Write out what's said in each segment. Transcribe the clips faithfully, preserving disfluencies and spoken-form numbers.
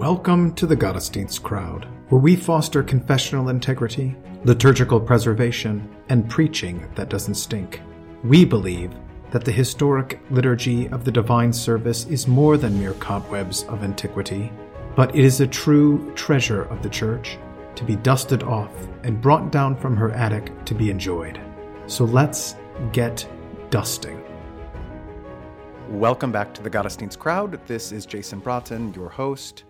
Welcome to the Gottesdienst crowd, where we foster confessional integrity, liturgical preservation, and preaching that doesn't stink. We believe that the historic liturgy of the divine service is more than mere cobwebs of antiquity, but it is a true treasure of the Church, to be dusted off and brought down from her attic to be enjoyed. So let's get dusting. Welcome back to the Gottesdienst crowd. This is Jason Broughton, your host.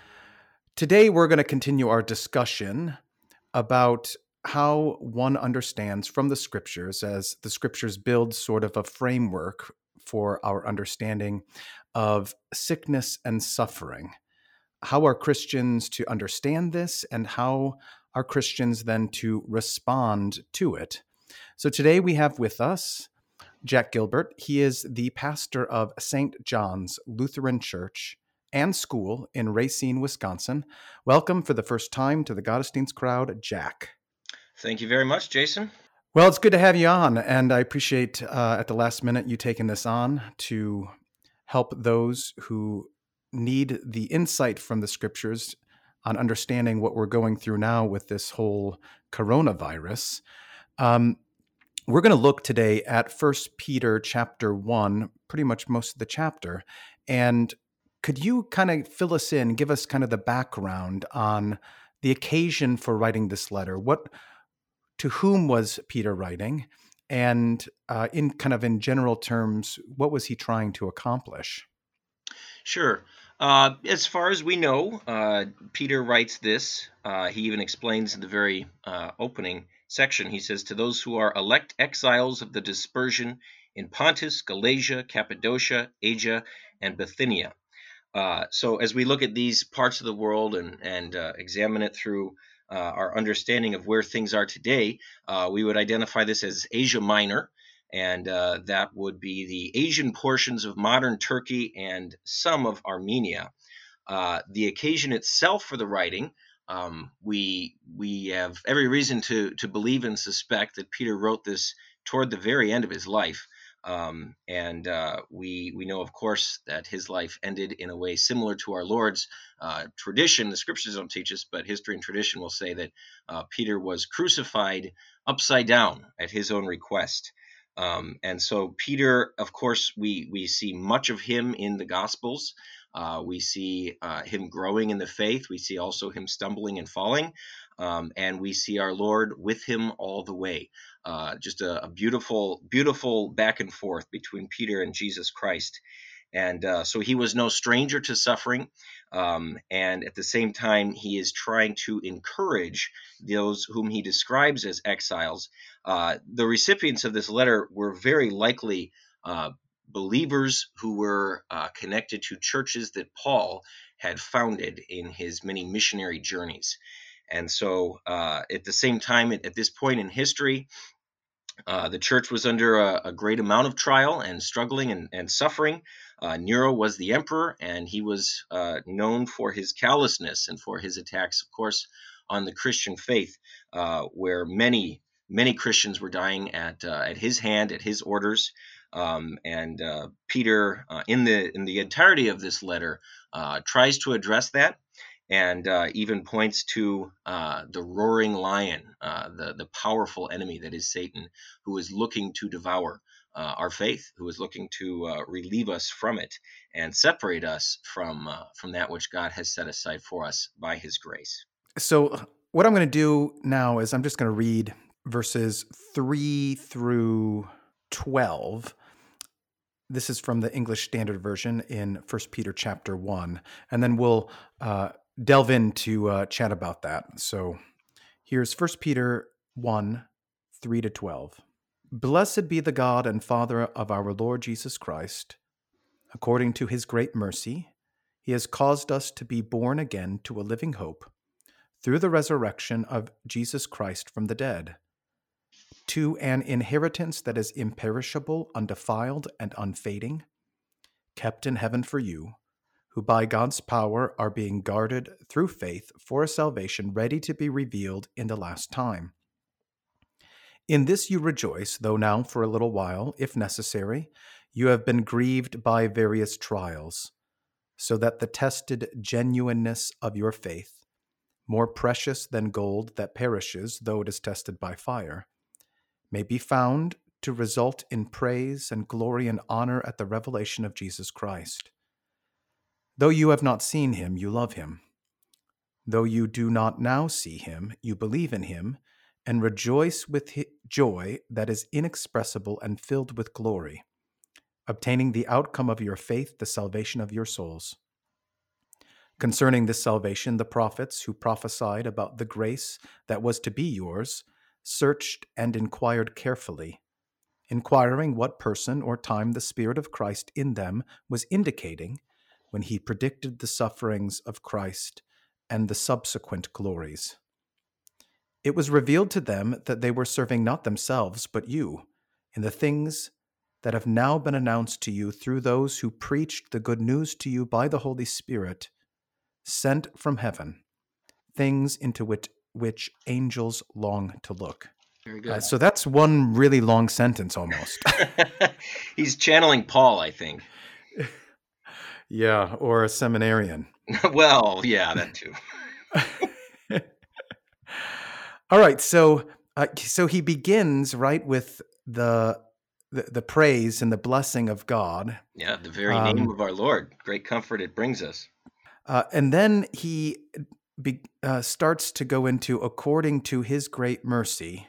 Today we're going to continue our discussion about how one understands from the Scriptures, as the Scriptures build sort of a framework for our understanding of sickness and suffering. How are Christians to understand this, and how are Christians then to respond to it? So today we have with us Jack Gilbert. He is the pastor of Saint John's Lutheran Church and School in Racine, Wisconsin. Welcome for the first time to the Gottesdienst crowd, Jack. Thank you very much, Jason. Well, it's good to have you on, and I appreciate uh, at the last minute you taking this on to help those who need the insight from the Scriptures on understanding what we're going through now with this whole coronavirus. Um, we're going to look today at First Peter chapter one, pretty much most of the chapter, and could you kind of fill us in, give us kind of the background on the occasion for writing this letter? What, to whom was Peter writing? And uh, in kind of in general terms, what was he trying to accomplish? Sure. Uh, as far as we know, uh, Peter writes this. Uh, he even explains in the very uh, opening section, he says, to those who are elect exiles of the dispersion in Pontus, Galatia, Cappadocia, Asia, and Bithynia. Uh, so as we look at these parts of the world and, and uh, examine it through uh, our understanding of where things are today, uh, we would identify this as Asia Minor, and uh, that would be the Asian portions of modern Turkey and some of Armenia. Uh, the occasion itself for the writing, um, we we have every reason to to believe and suspect that Peter wrote this toward the very end of his life. Um, and uh, we we know, of course, that his life ended in a way similar to our Lord's. Uh, tradition, the Scriptures don't teach us, but history and tradition will say that uh, Peter was crucified upside down at his own request. Um, and so Peter, of course, we we see much of him in the Gospels. Uh, we see uh, him growing in the faith. We see also him stumbling and falling. Um, and we see our Lord with him all the way. Uh, just a, a beautiful, beautiful back and forth between Peter and Jesus Christ. And uh, so he was no stranger to suffering. Um, and at the same time, he is trying to encourage those whom he describes as exiles. Uh, the recipients of this letter were very likely uh, believers who were uh, connected to churches that Paul had founded in his many missionary journeys. And so uh, at the same time, at, at this point in history, uh, the church was under a, a great amount of trial and struggling and, and suffering. Uh, Nero was the emperor, and he was uh, known for his callousness and for his attacks, of course, on the Christian faith, uh, where many, many Christians were dying at uh, at his hand, at his orders. Um, and uh, Peter, uh, in the in the entirety of this letter, uh, tries to address that. And uh, even points to uh, the roaring lion, uh, the, the powerful enemy that is Satan, who is looking to devour uh, our faith, who is looking to uh, relieve us from it and separate us from uh, from that which God has set aside for us by his grace. So what I'm going to do now is I'm just going to read verses three through twelve. This is from the English Standard Version in First Peter chapter one, and then we'll uh, delve into uh, chat about that. So here's First Peter one, three to twelve. Blessed be the God and Father of our Lord Jesus Christ. According to his great mercy, he has caused us to be born again to a living hope through the resurrection of Jesus Christ from the dead, to an inheritance that is imperishable, undefiled, and unfading, kept in heaven for you, who by God's power are being guarded through faith for a salvation ready to be revealed in the last time. In this you rejoice, though now for a little while, if necessary, you have been grieved by various trials, so that the tested genuineness of your faith, more precious than gold that perishes though it is tested by fire, may be found to result in praise and glory and honor at the revelation of Jesus Christ. Though you have not seen him, you love him. Though you do not now see him, you believe in him and rejoice with joy that is inexpressible and filled with glory, obtaining the outcome of your faith, the salvation of your souls. Concerning this salvation, the prophets who prophesied about the grace that was to be yours searched and inquired carefully, inquiring what person or time the Spirit of Christ in them was indicating when he predicted the sufferings of Christ and the subsequent glories. It was revealed to them that they were serving not themselves, but you, in the things that have now been announced to you through those who preached the good news to you by the Holy Spirit, sent from heaven, things into which, which angels long to look. Very good. Uh, so that's one really long sentence almost. He's channeling Paul, I think. Yeah, or a seminarian. Well, yeah, that too. All right, so uh, so he begins right with the, the the praise and the blessing of God. Yeah, the very Um, name of our Lord. Great comfort it brings us. Uh, and then he be, uh, starts to go into, according to his great mercy,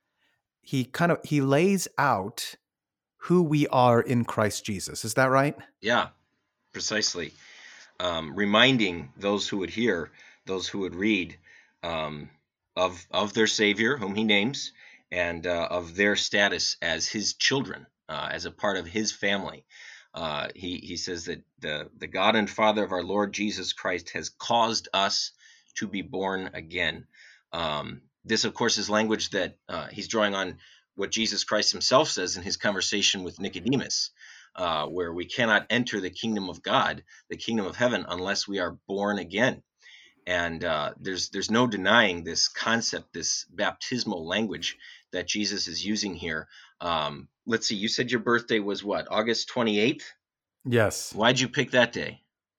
he kind of he lays out who we are in Christ Jesus. Is that right? Yeah, precisely. Um, reminding those who would hear, those who would read, um, of of their Savior, whom he names, and uh, of their status as his children, uh, as a part of his family. Uh, he he says that the the God and Father of our Lord Jesus Christ has caused us to be born again. Um, this, of course, is language that uh, he's drawing on what Jesus Christ himself says in his conversation with Nicodemus, uh, where we cannot enter the kingdom of God, the kingdom of heaven, unless we are born again. And uh, there's there's no denying this concept, this baptismal language that Jesus is using here. Um, let's see, you said your birthday was what, August twenty-eighth? Yes. Why'd you pick that day?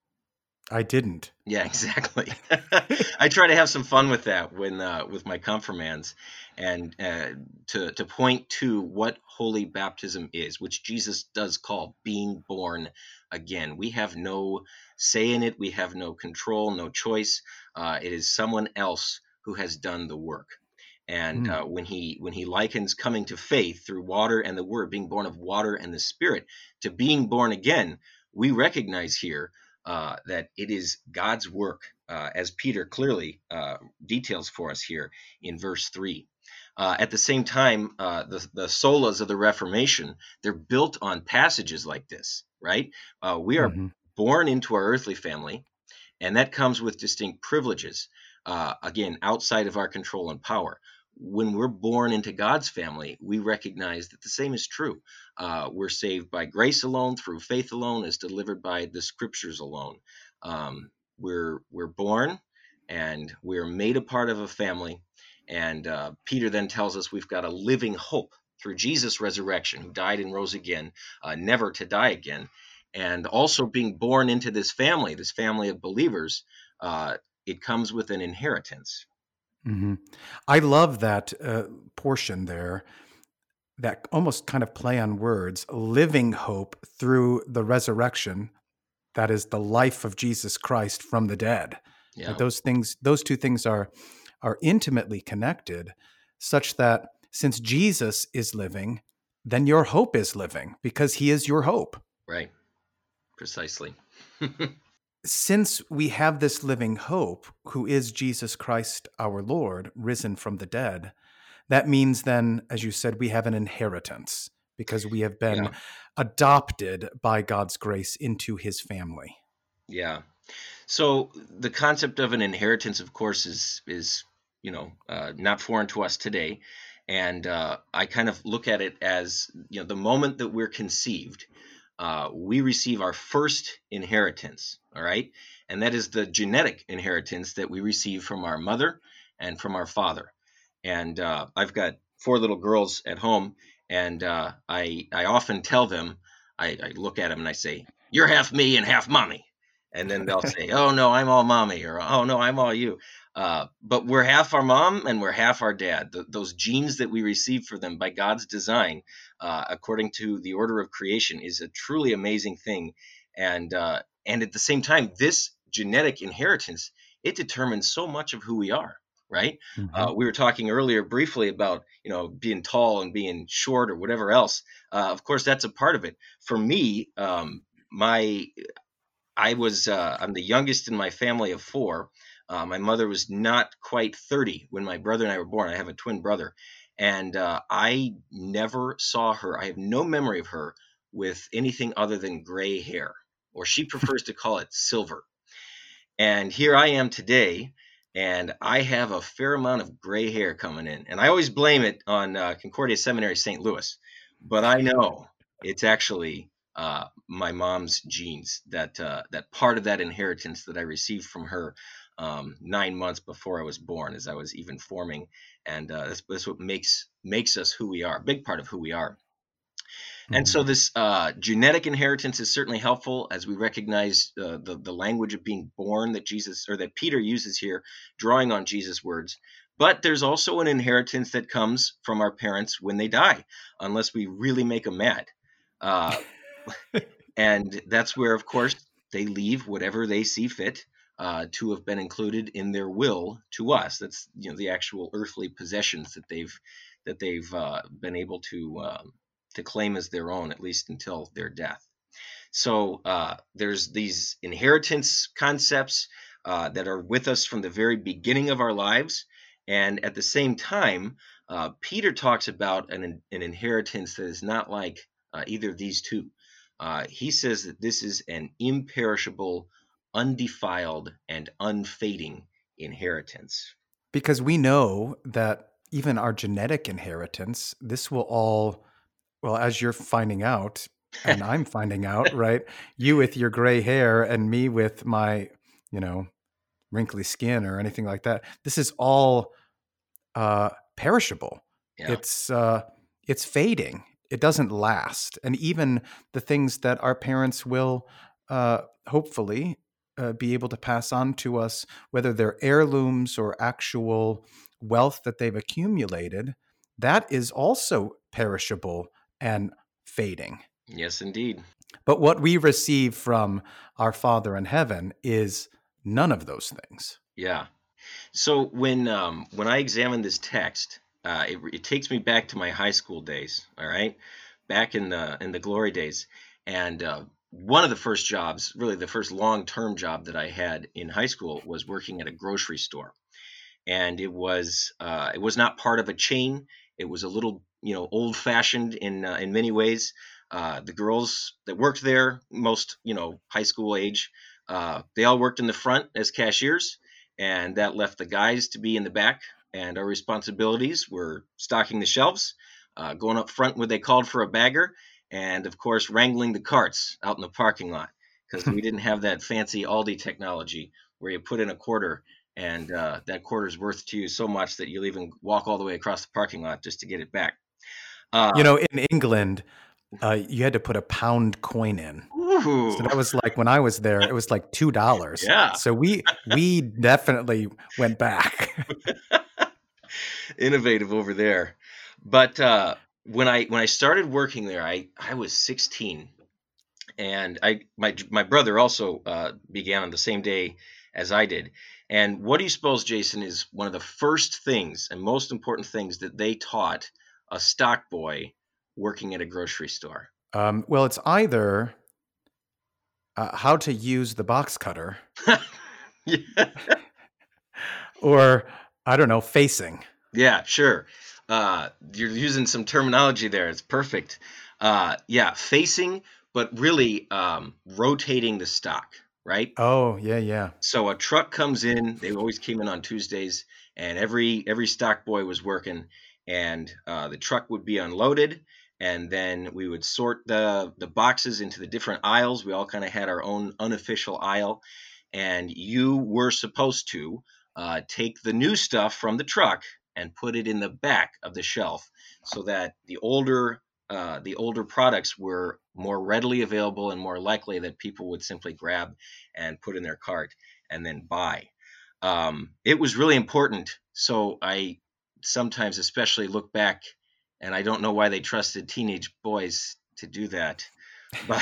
I didn't. Yeah, exactly. I try to have some fun with that when uh, with my confirmands, and uh, to to point to what holy baptism is, which Jesus does call being born again. We have no say in it. We have no control, no choice. Uh, it is someone else who has done the work. And uh, when he when he likens coming to faith through water and the word, being born of water and the Spirit, to being born again, we recognize here uh, that it is God's work, uh, as Peter clearly uh, details for us here in verse three. Uh, at the same time, uh, the, the solas of the Reformation, they're built on passages like this, right? Uh, we are Mm-hmm. born into our earthly family, and that comes with distinct privileges, uh, again, outside of our control and power. When we're born into God's family, we recognize that the same is true. Uh, we're saved by grace alone, through faith alone, as delivered by the scriptures alone. Um, we're we're born, and we're made a part of a family. And uh, Peter then tells us we've got a living hope through Jesus' resurrection, who died and rose again, uh, never to die again. And also being born into this family, this family of believers, uh, it comes with an inheritance. Mm-hmm. I love that uh, portion there, that almost kind of play on words, living hope through the resurrection. That is the life of Jesus Christ from the dead. Yeah. Like those things, those two things are are intimately connected, such that since Jesus is living, then your hope is living because he is your hope. Right. Precisely. Since we have this living hope, who is Jesus Christ our Lord, risen from the dead, that means then, as you said, we have an inheritance because we have been Yeah. adopted by God's grace into his family. Yeah. So the concept of an inheritance, of course, is is you know uh, not foreign to us today, and uh, I kind of look at it as, you know the moment that we're conceived, uh, we receive our first inheritance. All right, and that is the genetic inheritance that we receive from our mother and from our father. And uh, I've got four little girls at home, and uh, I I often tell them, I, I look at them and I say, "You're half me and half mommy." and then they'll say, "Oh no, I'm all mommy," or "Oh no, I'm all you." Uh, but we're half our mom and we're half our dad. Th- those genes that we receive for them by God's design, uh, according to the order of creation, is a truly amazing thing. And uh, and at the same time, this genetic inheritance, it determines so much of who we are. Right? Hmm. Uh, we were talking earlier briefly about you know being tall and being short or whatever else. Uh, of course, that's a part of it. For me, um, my I was uh, I'm the youngest in my family of four. Uh, my mother was not quite thirty when my brother and I were born. I have a twin brother, and uh, I never saw her. I have no memory of her with anything other than gray hair, or she prefers to call it silver. And here I am today, and I have a fair amount of gray hair coming in. And I always blame it on uh, Concordia Seminary, Saint Louis. But I know it's actually uh, my mom's genes, that uh, that part of that inheritance that I received from her um, nine months before I was born, as I was even forming. And uh, that's, that's what makes makes us who we are, a big part of who we are. And Hmm. so this uh, genetic inheritance is certainly helpful as we recognize uh, the the language of being born that Jesus or that Peter uses here, drawing on Jesus' words. But there's also an inheritance that comes from our parents when they die, unless we really make them mad. Uh, and that's where, of course, they leave whatever they see fit uh, to have been included in their will to us. That's you know the actual earthly possessions that they've that they've uh, been able to um, to claim as their own, at least until their death. So uh, there's these inheritance concepts uh, that are with us from the very beginning of our lives, and at the same time, uh, Peter talks about an, an inheritance that is not like uh, either of these two. Uh, he says that this is an imperishable, undefiled, and unfading inheritance. Because we know that even our genetic inheritance, this will all, well, as you're finding out, and I'm finding out, right? You with your gray hair and me with my, you know, wrinkly skin or anything like that. This is all uh, perishable. Yeah. It's uh, it's fading. It doesn't last. And even the things that our parents will uh, hopefully uh, be able to pass on to us, whether they're heirlooms or actual wealth that they've accumulated, that is also perishable and fading. Yes, indeed. But what we receive from our Father in heaven is none of those things. Yeah. So when um, when I examine this text, uh, it, it takes me back to my high school days. All right, back in the in the glory days, and uh, one of the first jobs, really the first long term job that I had in high school, was working at a grocery store, and it was uh, it was not part of a chain. It was a little you know old fashioned in uh, in many ways. Uh, the girls that worked there, most you know high school age, uh, they all worked in the front as cashiers, and that left the guys to be in the back. And our responsibilities were stocking the shelves, uh, going up front when they called for a bagger, and of course wrangling the carts out in the parking lot because we didn't have that fancy Aldi technology where you put in a quarter and uh, that quarter's worth to you so much that you'll even walk all the way across the parking lot just to get it back. Uh, You know, in England, uh, you had to put a pound coin in. So ooh, that was like when I was there, it was like two dollars. yeah, So we we definitely went back. innovative over there. But uh, when I when I started working there, I I was sixteen, and I my my brother also uh, began on the same day as I did. And what do you suppose, Jason, is one of the first things and most important things that they taught a stock boy working at a grocery store? Um, well, it's either uh, how to use the box cutter Yeah. or I don't know, facing. Yeah, sure. Uh, you're using some terminology there. It's perfect. Uh, yeah, facing, but really um, rotating the stock, right? Oh, yeah, yeah. So a truck comes in. They always came in on Tuesdays, and every every stock boy was working, and uh, the truck would be unloaded, and then we would sort the the boxes into the different aisles. We all kind of had our own unofficial aisle, and you were supposed to uh, take the new stuff from the truck and put it in the back of the shelf, so that the older uh, the older products were more readily available and more likely that people would simply grab and put in their cart and then buy. Um, it was really important. So I sometimes, especially, look back, and I don't know why they trusted teenage boys to do that, but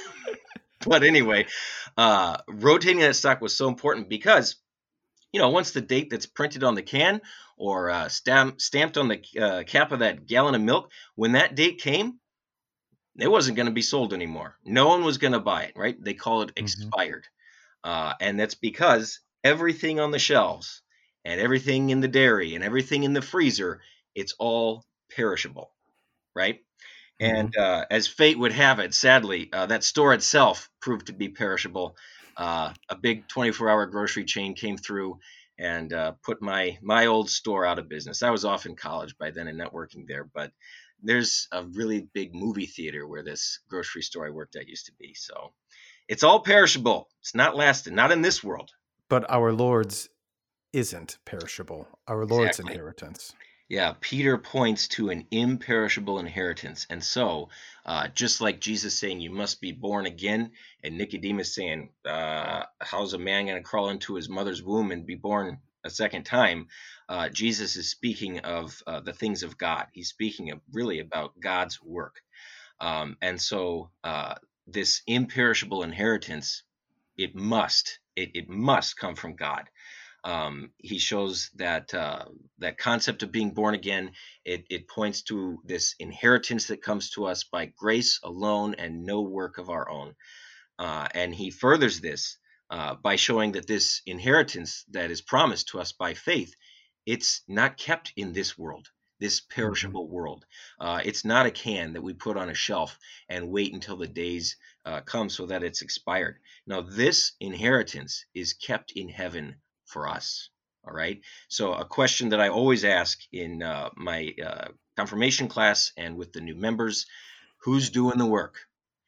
but anyway, uh, rotating that stock was so important because, you know, once the date that's printed on the can or uh, stamp, stamped on the uh, cap of that gallon of milk, when that date came, it wasn't going to be sold anymore. No one was going to buy it, right? They call it Hmm. expired. Uh, and that's because everything on the shelves and everything in the dairy and everything in the freezer, it's all perishable, right? Hmm. And uh, as fate would have it, sadly, uh, that store itself proved to be perishable. Uh, a big twenty-four hour grocery chain came through and uh, put my my old store out of business. I was off in college by then and not working there, but there's a really big movie theater where this grocery store I worked at used to be. So it's all perishable. It's not lasting, not in this world. But our Lord's isn't perishable. Our Lord's Exactly. inheritance. Yeah, Peter points to an imperishable inheritance. And so, uh, just like Jesus saying, you must be born again, and Nicodemus saying, uh, how's a man going to crawl into his mother's womb and be born a second time? Uh, Jesus is speaking of uh, the things of God. He's speaking of really about God's work. Um, and so, uh, this imperishable inheritance, it must, it, it must come from God. Um, he shows that uh, that concept of being born again. It, it points to this inheritance that comes to us by grace alone and no work of our own. Uh, and he furthers this uh, by showing that this inheritance that is promised to us by faith, it's not kept in this world, this Hmm. perishable world. Uh, it's not a can that we put on a shelf and wait until the days uh, come so that it's expired. Now, this inheritance is kept in heaven for us. All right. So, a question that I always ask in uh, my uh, confirmation class and with the new members: who's doing the work?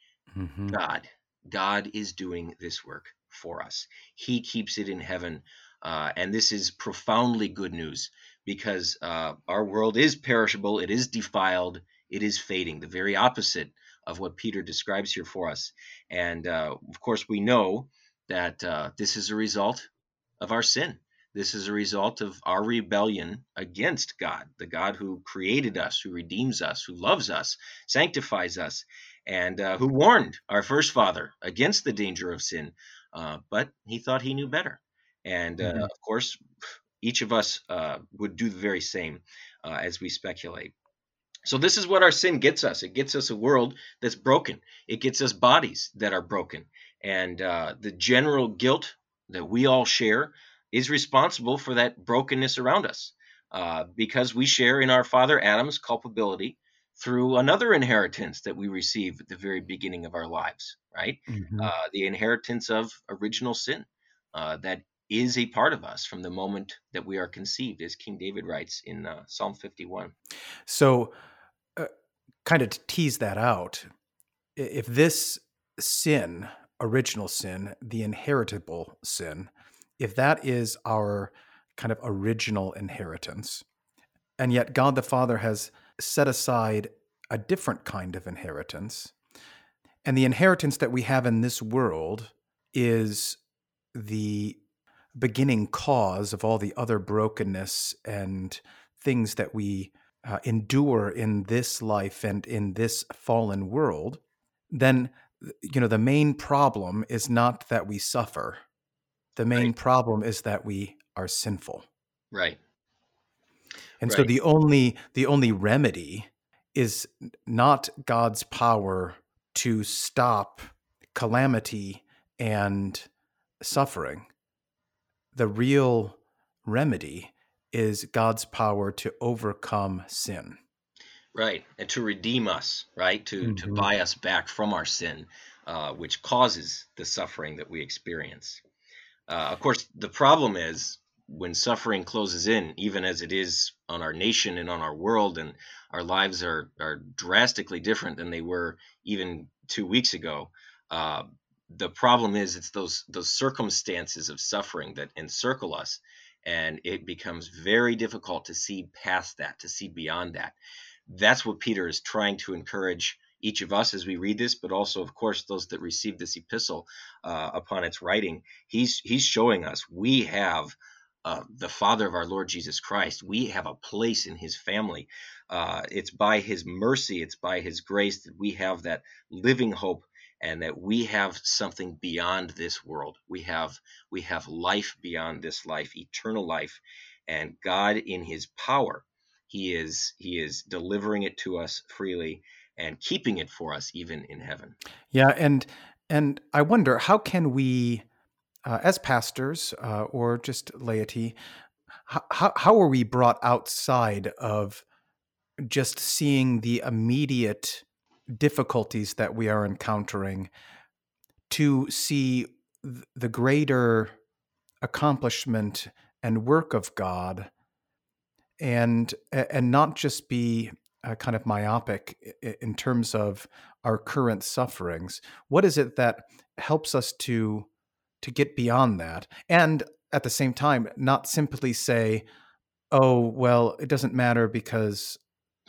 Hmm. God. God is doing this work for us. He keeps it in heaven. Uh, and this is profoundly good news because uh, our world is perishable, it is defiled, it is fading, the very opposite of what Peter describes here for us. And uh, of course, we know that uh, this is a result of our sin. This is a result of our rebellion against God, the God who created us, who redeems us, who loves us, sanctifies us, and uh, who warned our first father against the danger of sin. Uh, but he thought he knew better. And uh, Hmm. of course, each of us uh, would do the very same uh, as we speculate. So, this is what our sin gets us. It gets us a world that's broken, it gets us bodies that are broken. And uh, the general guilt that we all share is responsible for that brokenness around us uh, because we share in our father Adam's culpability through another inheritance that we receive at the very beginning of our lives, right? Hmm. Uh, the inheritance of original sin uh, that is a part of us from the moment that we are conceived, as King David writes in uh, Psalm fifty-one. So, uh, kind of to tease that out, i- if this sin, original sin, the inheritable sin, if that is our kind of original inheritance, and yet God the Father has set aside a different kind of inheritance, and the inheritance that we have in this world is the beginning cause of all the other brokenness and things that we uh, endure in this life and in this fallen world, then you know the main problem is not that we suffer. The Right, main problem is that we are sinful. right, And so right, the only the only remedy is not God's power to stop calamity and suffering. The real remedy is God's power to overcome sin. right. And to redeem us, right? To to Hmm. buy us back from our sin, uh, which causes the suffering that we experience. Uh, of course, the problem is when suffering closes in, even as it is on our nation and on our world, and our lives are are drastically different than they were even two weeks ago. Uh, the problem is it's those those circumstances of suffering that encircle us, and it becomes very difficult to see past that, to see beyond that. that's what Peter is trying to encourage each of us as we read this, but also, of course, those that receive this epistle uh, upon its writing. He's he's showing us we have uh, the Father of our Lord Jesus Christ. We have a place in His family. Uh, it's by His mercy, it's by His grace that we have that living hope, and that we have something beyond this world. We have we have life beyond this life, eternal life, and God, in His power, He is He is delivering it to us freely and keeping it for us even in heaven. Yeah, and and I wonder, how can we, uh, as pastors uh, or just laity, how, how how are we brought outside of just seeing the immediate difficulties that we are encountering to see th- the greater accomplishment and work of God, and and not just be uh, kind of myopic i- in terms of our current sufferings? What is it that helps us to to get beyond that, and at the same time not simply say, oh well, it doesn't matter because,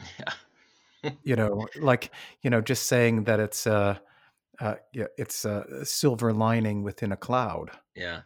Yeah. you know, like, you know, just saying that it's uh, uh yeah, it's a silver lining within a cloud. Yeah.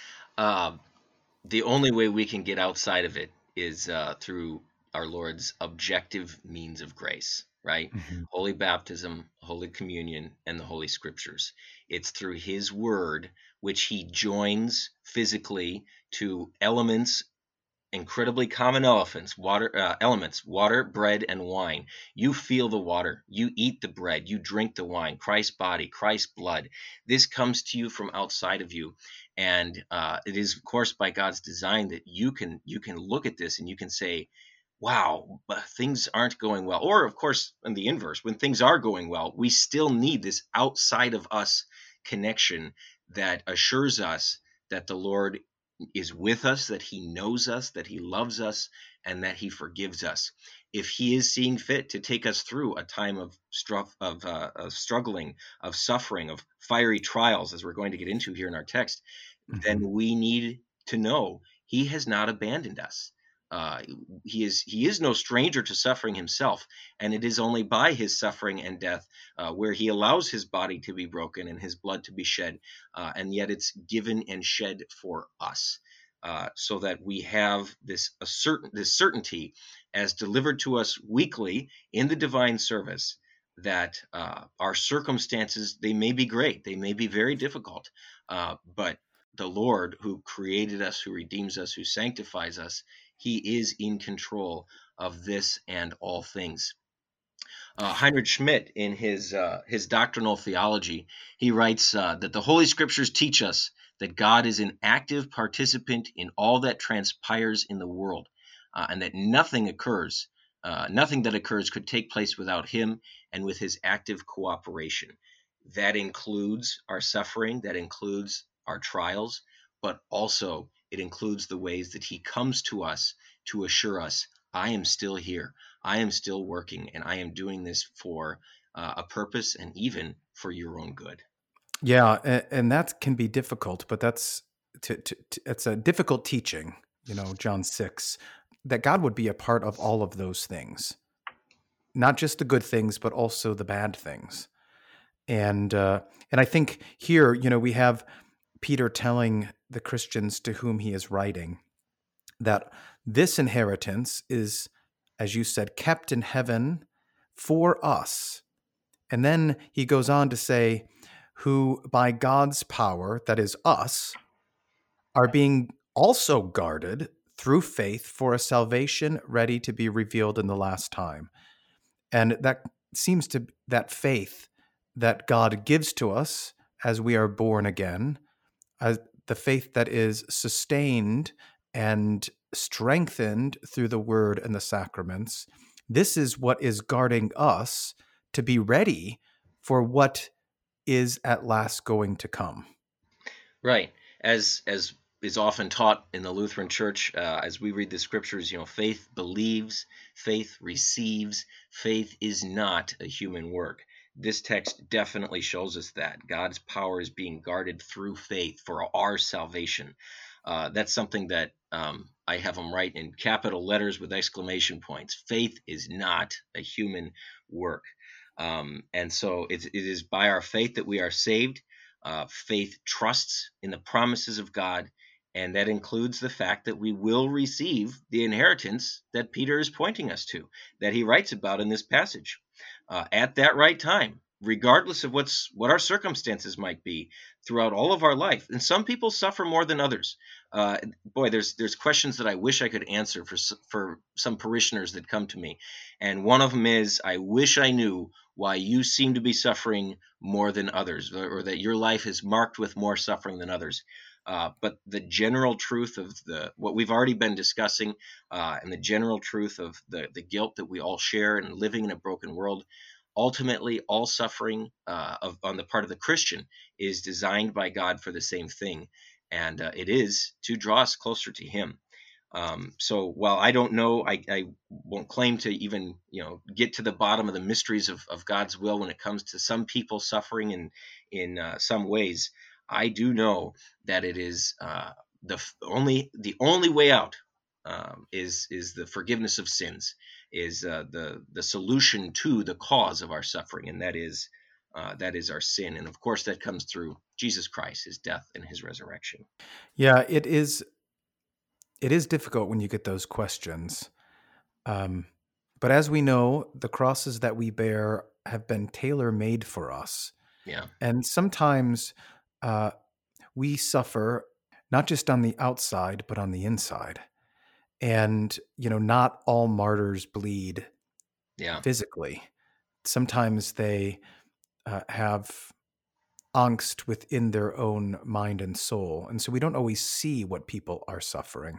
Um, the only way we can get outside of it is uh, through our Lord's objective means of grace, right? Mhm. Holy baptism, Holy Communion, and the Holy Scriptures. It's through His Word, which He joins physically to elements, incredibly common elephants, water uh, elements, water, bread, and wine. You feel the water, you eat the bread, you drink the wine. Christ's body, Christ's blood. This comes to you from outside of you, and uh, it is, of course, by God's design that you can you can look at this and you can say, wow, but things aren't going well. Or, of course, in the inverse, when things are going well, we still need this outside of us connection that assures us that the Lord is with us, that He knows us, that He loves us, and that He forgives us. If He is seeing fit to take us through a time of, stru- of, uh, of struggling, of suffering, of fiery trials, as we're going to get into here in our text, then Mhm. we need to know He has not abandoned us. Uh, he is he is no stranger to suffering himself, and it is only by his suffering and death uh, where he allows his body to be broken and his blood to be shed, uh, and yet it's given and shed for us, uh, so that we have this a certain this certainty as delivered to us weekly in the divine service that uh, our circumstances, they may be great, they may be very difficult, uh, but the Lord who created us, who redeems us, who sanctifies us, He is in control of this and all things. Uh, Heinrich Schmidt, in his uh, his doctrinal theology, he writes uh, that the Holy Scriptures teach us that God is an active participant in all that transpires in the world, uh, and that nothing occurs, uh, nothing that occurs could take place without Him and with His active cooperation. That includes our suffering, that includes our trials, but also it includes the ways that He comes to us to assure us, I am still here. I am still working, and I am doing this for uh, a purpose and even for your own good. Yeah, and, and that can be difficult, but that's to, to, to, it's a difficult teaching, you know, John six, that God would be a part of all of those things, not just the good things, but also the bad things. And uh, and I think here, you know, we have Peter telling the Christians to whom he is writing that this inheritance is, as you said, kept in heaven for us. And then he goes on to say, who by God's power, that is us, are being also guarded through faith for a salvation ready to be revealed in the last time. And that seems to, that faith that God gives to us as we are born again, as the faith that is sustained and strengthened through the word and the sacraments, this is what is guarding us to be ready for what is at last going to come. Right. As as is often taught in the Lutheran Church, uh, as we read the scriptures, you know, faith believes, faith receives, faith is not a human work. this text definitely shows us that God's power is being guarded through faith for our salvation. Uh, that's something that um, I have them write in capital letters with exclamation points. Faith is not a human work. Um, and so it, it is by our faith that we are saved. Uh, faith trusts in the promises of God, and that includes the fact that we will receive the inheritance that Peter is pointing us to, that he writes about in this passage, uh, at that right time, regardless of what's what our circumstances might be throughout all of our life. And some people suffer more than others. Uh, boy, there's there's questions that I wish I could answer for for some parishioners that come to me, and one of them is, I wish I knew why you seem to be suffering more than others, or, or that your life is marked with more suffering than others. Uh, but the general truth of the what we've already been discussing, uh, and the general truth of the the guilt that we all share in living in a broken world, ultimately all suffering uh, of, on the part of the Christian is designed by God for the same thing, and uh, it is to draw us closer to Him. Um, so while I don't know, I, I won't claim to even, you know, get to the bottom of the mysteries of, of God's will when it comes to some people suffering in in uh, some ways. I do know that it is uh, the f- only the only way out, um, is is the forgiveness of sins, is uh, the the solution to the cause of our suffering, and that is uh, that is our sin, and of course that comes through Jesus Christ, His death and His resurrection. Yeah, it is. It is difficult when you get those questions. Um, but as we know, the crosses that we bear have been tailor made for us. Yeah, And sometimes uh, we suffer not just on the outside, but on the inside. And, you know, not all martyrs bleed yeah, physically. Sometimes they uh, have angst within their own mind and soul. And so we don't always see what people are suffering.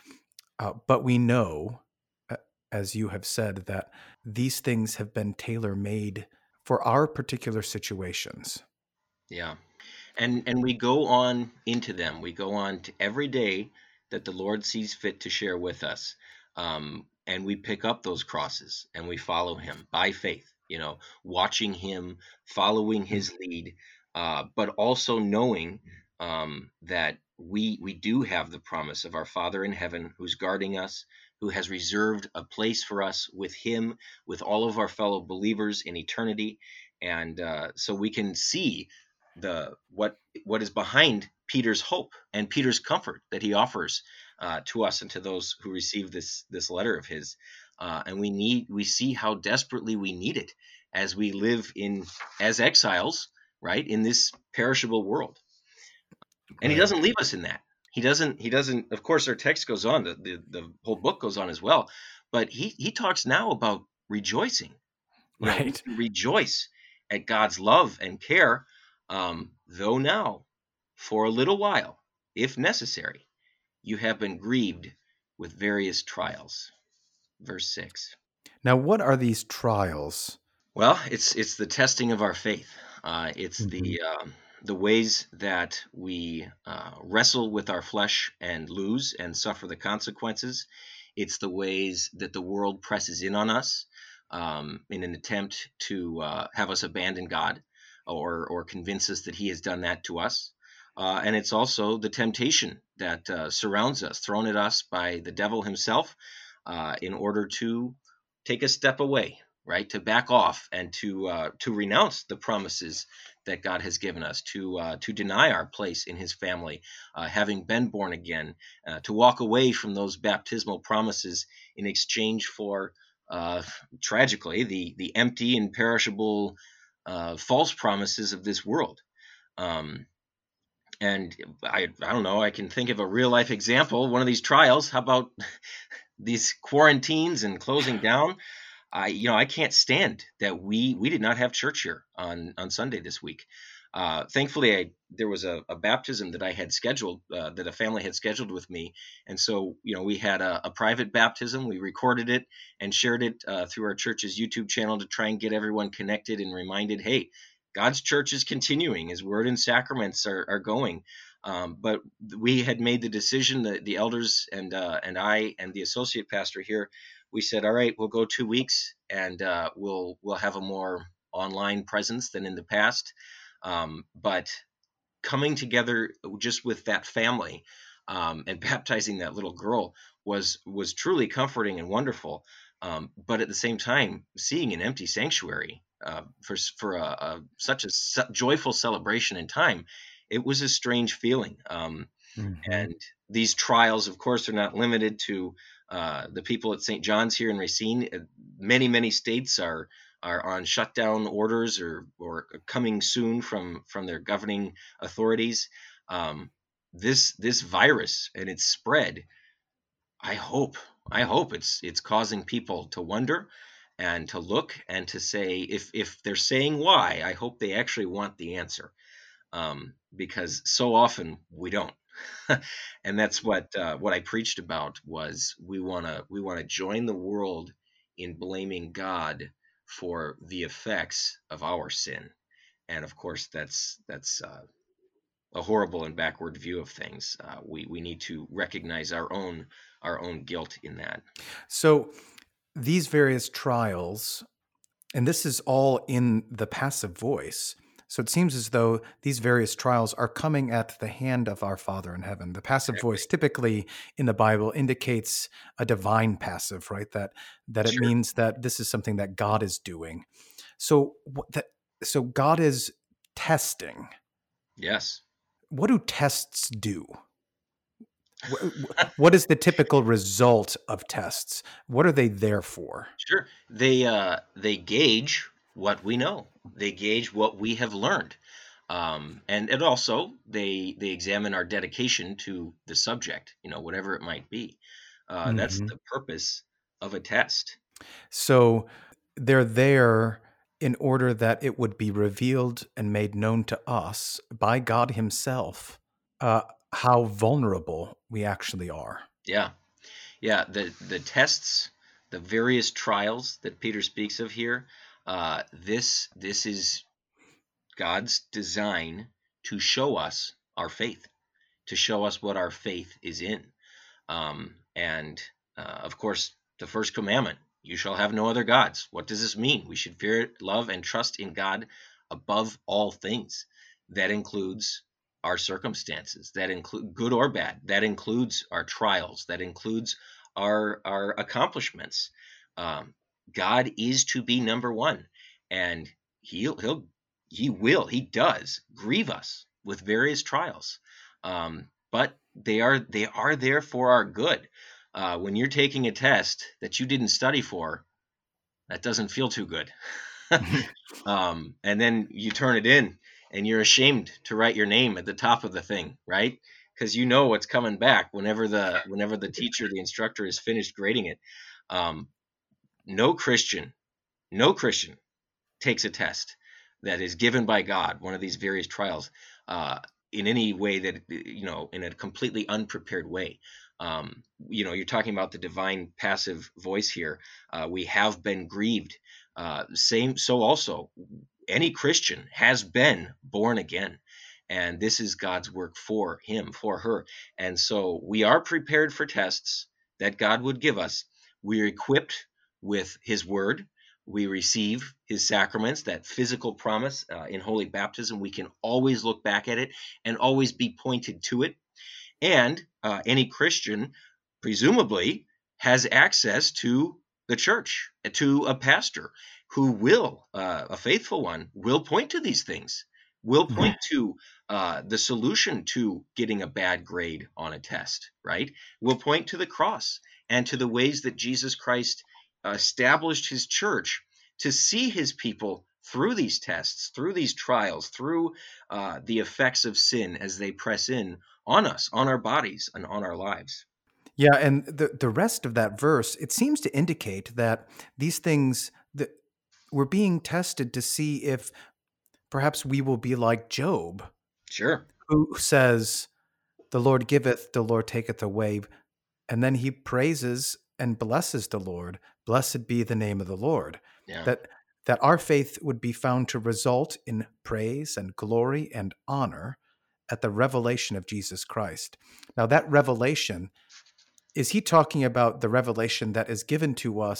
Uh, but we know, uh, as you have said, that these things have been tailor made for our particular situations. yeah. and and we go on into them. We go on to every day that the Lord sees fit to share with us, um, and we pick up those crosses and we follow Him by faith. You know, watching Him, following Mm. His lead, uh, but also knowing um, that we we do have the promise of our Father in heaven, who's guarding us, who has reserved a place for us with Him, with all of our fellow believers in eternity, and uh, so we can see the what what is behind Peter's hope and Peter's comfort that he offers uh, to us and to those who receive this this letter of his. Uh, and we need we see how desperately we need it as we live in as exiles, right, in this perishable world. And he Right. doesn't leave us in that. He doesn't. He doesn't. Of course, our text goes on. The the, the whole book goes on as well. But he he talks now about rejoicing. You know, we Right. can rejoice at God's love and care, um, though now, for a little while, if necessary, you have been grieved with various trials. Verse six. Now, what are these trials? Well, it's it's the testing of our faith. Uh, it's Mhm. the um, the ways that we uh, wrestle with our flesh and lose and suffer the consequences. It's the ways that the world presses in on us, um, in an attempt to uh, have us abandon God, or or convince us that He has done that to us. Uh, and it's also the temptation that uh, surrounds us, thrown at us by the devil himself, uh, in order to take a step away, right? To back off and to uh, to renounce the promises that God has given us, to uh, to deny our place in His family, uh, having been born again, uh, to walk away from those baptismal promises in exchange for, uh, tragically, the the empty and perishable uh, false promises of this world. Um, and I, I don't know, I can think of a real life example. One of these trials. How about these quarantines and closing down? I, you know, I can't stand that we we did not have church here on on Sunday this week. Uh, thankfully, I, there was a, a baptism that I had scheduled, uh, that a family had scheduled with me, and so, you know, we had a, a private baptism. We recorded it and shared it uh, through our church's YouTube channel to try and get everyone connected and reminded, hey, God's church is continuing. His word and sacraments are, are going. Um, but we had made the decision that the elders and uh, and I and the associate pastor here, we said, all right, we'll go two weeks and uh, we'll we'll have a more online presence than in the past. Um, but coming together just with that family um, and baptizing that little girl was was truly comforting and wonderful. Um, but at the same time, seeing an empty sanctuary uh, for for a, a, such a su- joyful celebration in time, it was a strange feeling. Um, Mm-hmm. and these trials, of course, are not limited to uh, the people at Saint John's here in Racine. Uh, Many, many states are are on shutdown orders or or coming soon from from their governing authorities. Um, this this virus and its spread, I hope, I hope it's it's causing people to wonder and to look and to say, if if they're saying why, I hope they actually want the answer, um, because so often we don't. And that's what uh, what I preached about was we want to we want to join the world in blaming God for the effects of our sin, and of course that's that's uh, a horrible and backward view of things. Uh, we we need to recognize our own our own guilt in that. So these various trials, and this is all in the passive voice. So it seems as though these various trials are coming at the hand of our Father in heaven. The passive voice typically in the Bible indicates a divine passive, right? That that it Sure. means that this is something that God is doing. So what that so God is testing. Yes. What do tests do? Wh- wh- What is the typical result of tests? What are they there for? Sure. They uh, they gauge what we know. They gauge what we have learned, um, and and also they they examine our dedication to the subject. You know, whatever it might be. Uh, that's Mhm. the purpose of a test. So they're there in order that it would be revealed and made known to us by God Himself uh, how vulnerable we actually are. Yeah, yeah. The the tests, the various trials that Peter speaks of here. Uh, this this is God's design to show us our faith, to show us what our faith is in. Um, and uh, of course, the first commandment, you shall have no other gods. What does this mean? We should fear, love, and trust in God above all things. That includes our circumstances, that include good or bad, that includes our trials, that includes our, our accomplishments. Um, God is to be number one, and he'll, he'll, he will, he does grieve us with various trials. Um, but they are they are there for our good. Uh, when you're taking a test that you didn't study for, that doesn't feel too good. um, and then you turn it in, and you're ashamed to write your name at the top of the thing, right? Because you know what's coming back whenever the whenever the teacher, the instructor, is finished grading it. Um, no Christian, no Christian takes a test that is given by God, one of these various trials, uh, in any way that, you know, in a completely unprepared way. Um, you know, you're talking about the divine passive voice here. Uh, we have been grieved. Uh, same, so also, any Christian has been born again. And this is God's work for him, for her. And so we are prepared for tests that God would give us. We're equipped with his word. We receive his sacraments, that physical promise uh, in holy baptism. We can always look back at it and always be pointed to it. And uh, any Christian, presumably, has access to the church, to a pastor who will, uh, a faithful one, will point to these things, will point to uh, the solution to getting a bad grade on a test, right? Will point to the cross and to the ways that Jesus Christ established his church to see his people through these tests, through these trials, through uh, the effects of sin as they press in on us, on our bodies, and on our lives. Yeah, and the the rest of that verse, it seems to indicate that these things that we're being tested to see if perhaps we will be like Job, Sure. who says, "The Lord giveth, the Lord taketh away," and then he praises and blesses the Lord. Blessed be the name of the Lord. Yeah. That that our faith would be found to result in praise and glory and honor at the revelation of Jesus Christ. Now, that revelation, is he talking about the revelation that is given to us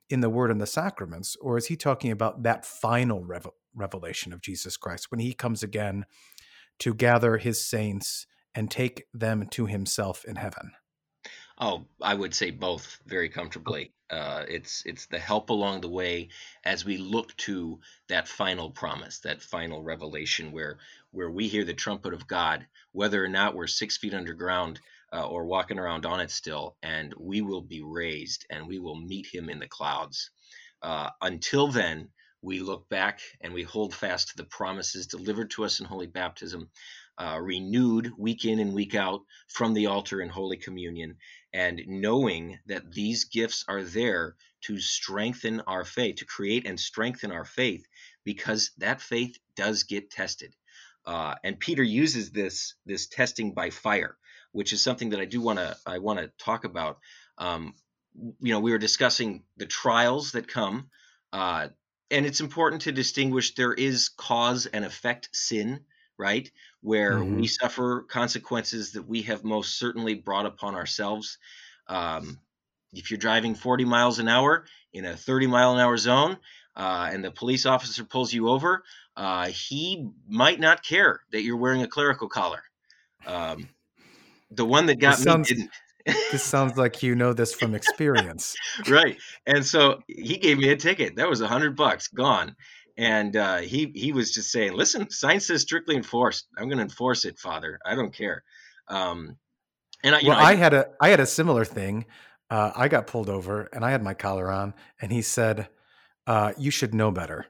in the word and the sacraments? Or is he talking about that final revel- revelation of Jesus Christ when he comes again to gather his saints and take them to himself in heaven? Oh, I would say both very comfortably. Uh, it's it's the help along the way as we look to that final promise, that final revelation, where where we hear the trumpet of God, whether or not we're six feet underground uh, or walking around on it still, and we will be raised and we will meet Him in the clouds. Uh, until then, we look back and we hold fast to the promises delivered to us in holy baptism, uh, renewed week in and week out from the altar in Holy Communion, and knowing that these gifts are there to strengthen our faith, to create and strengthen our faith, because that faith does get tested. Uh, and Peter uses this this testing by fire, which is something that I do want to I want to talk about. Um, you know, we were discussing the trials that come, uh, and it's important to distinguish there is cause and effect sin, right? Where we Mm-hmm. suffer consequences that we have most certainly brought upon ourselves. Um, if you're driving forty miles an hour in a thirty mile an hour zone, uh, and the police officer pulls you over, uh, he might not care that you're wearing a clerical collar. Um, the one that got This me sounds didn't. this sounds like you know this from experience. Right. And so he gave me a ticket. That was a hundred bucks gone. And uh, he he was just saying, "Listen, sign says strictly enforced. I'm going to enforce it, Father. I don't care." Um, and I, you Well, know, I I did. had a I had a similar thing. Uh, I got pulled over and I had my collar on, and he said, uh, "You should know better."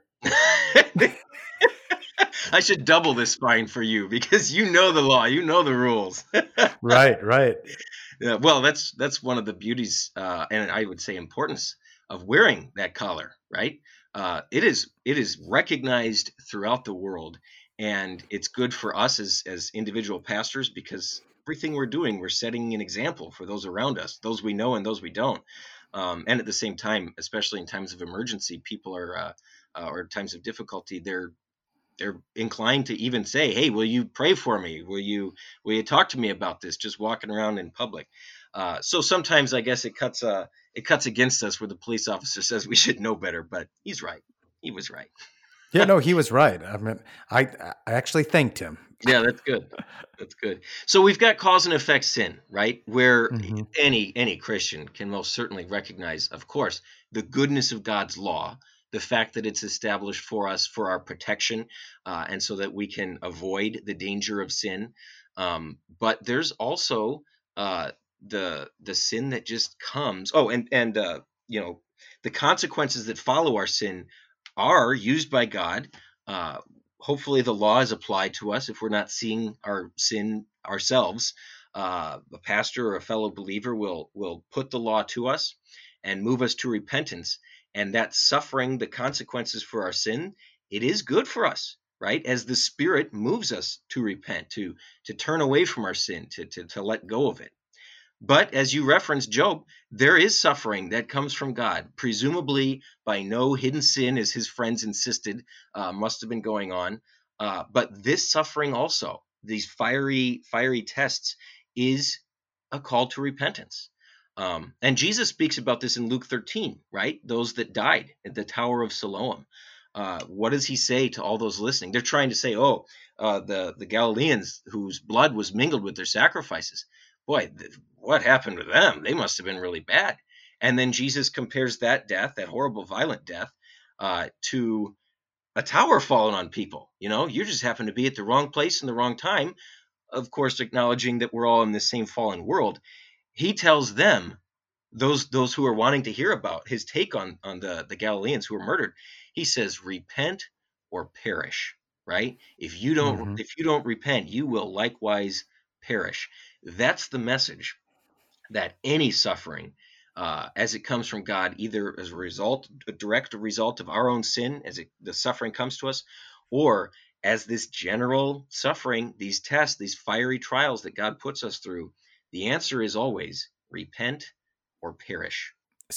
I should double this fine for you because you know the law, you know the rules. Right, right. Yeah, well, that's that's one of the beauties, uh, and I would say importance of wearing that collar, right? Uh, it is it is recognized throughout the world, and it's good for us as as individual pastors because everything we're doing, we're setting an example for those around us, those we know and those we don't. Um, and at the same time, especially in times of emergency, people are uh, uh, or times of difficulty, they're they're inclined to even say, "Hey, will you pray for me? Will you will you talk to me about this?" Just walking around in public. Uh, so sometimes I guess it cuts uh, it cuts against us where the police officer says we should know better, but he's right. He was right. Yeah, no, he was right. I mean, I I actually thanked him. Yeah, that's good. That's good. So we've got cause and effect sin, right? Where Hmm. any any Christian can most certainly recognize, of course, the goodness of God's law, the fact that it's established for us for our protection, uh, and so that we can avoid the danger of sin. Um, but there's also uh, the the sin that just comes. Oh, and and uh, you know the consequences that follow our sin are used by God. Uh, Hopefully the law is applied to us if we're not seeing our sin ourselves. Uh, a pastor or a fellow believer will will put the law to us and move us to repentance, and that suffering the consequences for our sin, it is good for us, right? As the Spirit moves us to repent, to to turn away from our sin, to to, to let go of it. But as you referenced Job, there is suffering that comes from God, presumably by no hidden sin, as his friends insisted uh, must have been going on. Uh, but this suffering also, these fiery, fiery tests, is a call to repentance. Um, and Jesus speaks about this in Luke thirteen, right? Those that died at the Tower of Siloam. Uh, what does he say to all those listening? They're trying to say, oh, uh, the, the Galileans whose blood was mingled with their sacrifices. Boy, th- what happened to them? They must have been really bad. And then Jesus compares that death, that horrible, violent death, uh, to a tower falling on people. You know, you just happen to be at the wrong place in the wrong time. Of course, acknowledging that we're all in the same fallen world. He tells them, those those who are wanting to hear about his take on on the the Galileans who were murdered, he says, "Repent or perish." Right? If you don't Hmm. if you don't repent, you will likewise perish. That's the message, that any suffering, uh, as it comes from God, either as a result, a direct result of our own sin, as it, the suffering comes to us, or as this general suffering, these tests, these fiery trials that God puts us through, the answer is always repent or perish.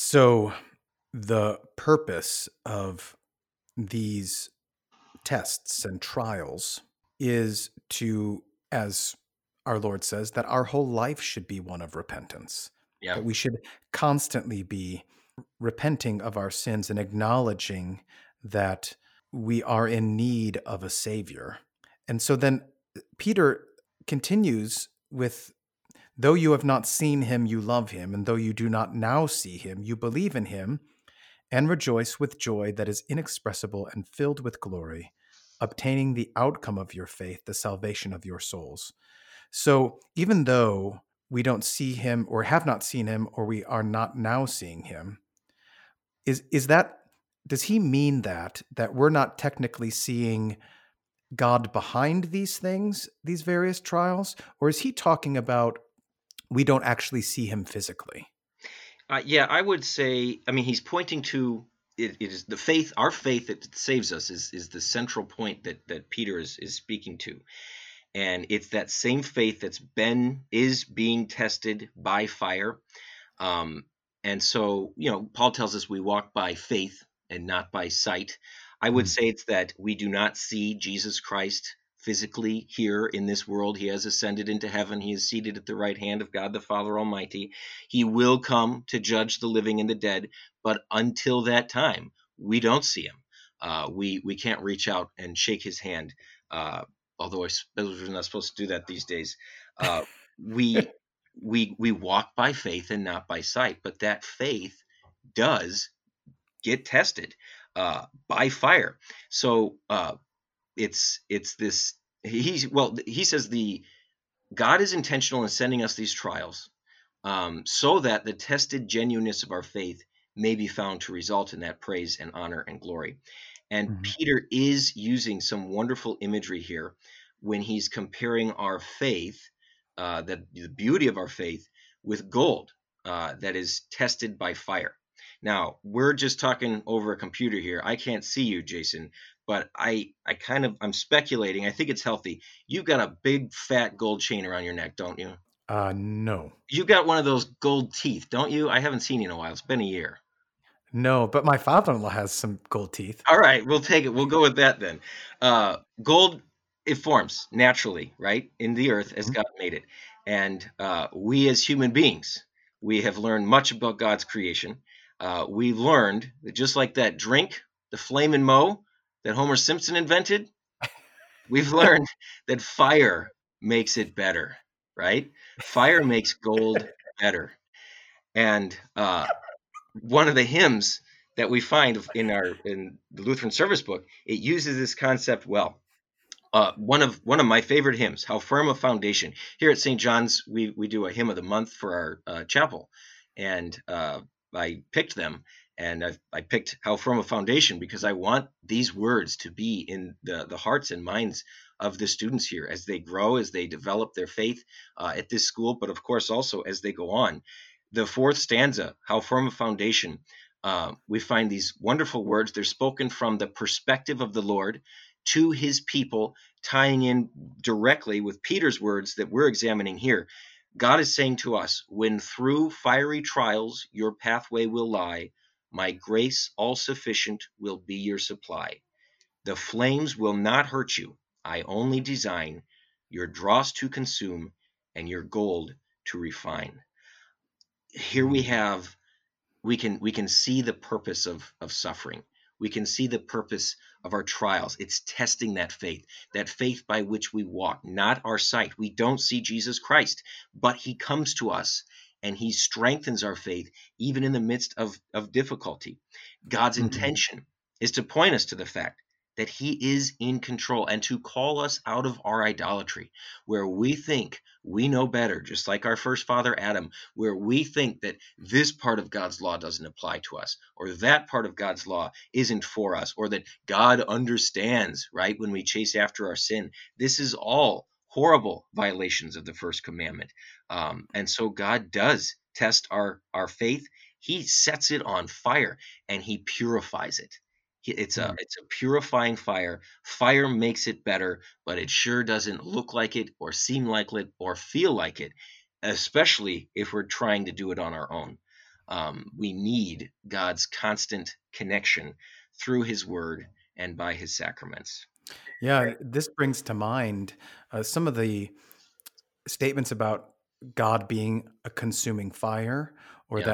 So the purpose of these tests and trials is to, as our Lord says, that our whole life should be one of repentance, Yeah. that we should constantly be repenting of our sins and acknowledging that we are in need of a Savior. And so then Peter continues with, though you have not seen him, you love him, and though you do not now see him, you believe in him and rejoice with joy that is inexpressible and filled with glory, obtaining the outcome of your faith, the salvation of your souls. So even though we don't see him or have not seen him, or we are not now seeing him, is is that, does he mean that that we're not technically seeing God behind these things, these various trials, or is he talking about we don't actually see him physically? Uh, yeah, I would say, I mean, he's pointing to it, it is the faith, our faith that saves us is is the central point that that Peter is is speaking to. And it's that same faith that's been is being tested by fire. Um, and so, you know, Paul tells us we walk by faith and not by sight. I would Mm. say it's that we do not see Jesus Christ physically here in this world. He has ascended into heaven. He is seated at the right hand of God the Father Almighty. He will come to judge the living and the dead. But until that time, we don't see him. Uh, we we can't reach out and shake his hand. Uh, although I suppose we're not supposed to do that these days. Uh, we we we walk by faith and not by sight, but that faith does get tested uh, by fire. So uh, it's it's this. He's well. He says the God is intentional in sending us these trials um, so that the tested genuineness of our faith may be found to result in that praise and honor and glory. And Mhm. Peter is using some wonderful imagery here when he's comparing our faith, uh, that the beauty of our faith, with gold uh, that is tested by fire. Now, we're just talking over a computer here. I can't see you, Jason, but I, I kind of, I'm speculating. I think it's healthy. You've got a big fat gold chain around your neck, don't you? Uh, no, You got one of those gold teeth, don't you? I haven't seen you in a while. It's been a year. no, but my father-in-law has some gold teeth. All right, we'll take it. We'll go with that then. Uh, gold, it forms naturally, right, in the earth as Mhm. God made it. And uh, we as human beings, we have learned much about God's creation. Uh, we learned that just like that drink, the Flame and Mo, that Homer Simpson invented, we've learned that fire makes it better, right? Fire makes gold better. And uh, one of the hymns that we find in our in the Lutheran service book, it uses this concept well. Uh, one of one of my favorite hymns, "How Firm a Foundation." Here at Saint John's, we we do a hymn of the month for our uh, chapel, and uh, I picked them, and I've, I picked "How Firm a Foundation" because I want these words to be in the the hearts and minds of the students here as they grow, as they develop their faith uh, at this school, but of course also as they go on. The fourth stanza, "How Firm a Foundation," uh, we find these wonderful words. They're spoken from the perspective of the Lord to his people, tying in directly with Peter's words that we're examining here. God is saying to us, when through fiery trials your pathway will lie, my grace all sufficient will be your supply. The flames will not hurt you. I only design your dross to consume and your gold to refine. Here we Mm. have we can we can see the purpose of of suffering. We can see the purpose of our trials. It's testing that faith, that faith by which we walk, not our sight. We don't see Jesus Christ, but he comes to us and he strengthens our faith even in the midst of, of difficulty. God's Mhm. intention is to point us to the fact that he is in control and to call us out of our idolatry, where we think we know better, just like our first father Adam, where we think that this part of God's law doesn't apply to us, or that part of God's law isn't for us, or that God understands, right, when we chase after our sin. This is all horrible violations of the first commandment. Um, and so God does test our, our faith. He sets it on fire and he purifies it. He- It's a Mm. it's a purifying fire. Fire makes it better, but it sure doesn't look like it or seem like it or feel like it, especially if we're trying to do it on our own. Um, we need God's constant connection through his word and by his sacraments. Yeah, this brings to mind uh, some of the statements about God being a consuming fire, or Yeah. that